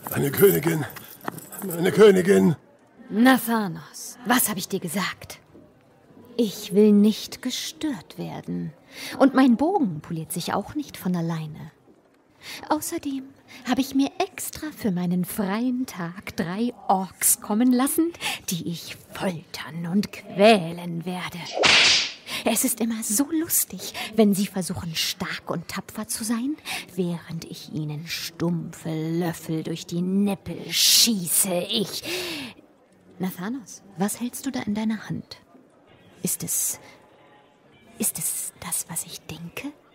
Meine Königin! Meine Königin! Nathanos, was habe ich dir gesagt? Ich will nicht gestört werden. Und mein Bogen poliert sich auch nicht von alleine. Außerdem habe ich mir extra für meinen freien Tag 3 Orks kommen lassen, die ich foltern und quälen werde. Es ist immer so lustig, wenn sie versuchen, stark und tapfer zu sein, während ich ihnen stumpfe Löffel durch die Nippel schieße. Nathanos, was hältst du da in deiner Hand? Ist es das, was ich denke?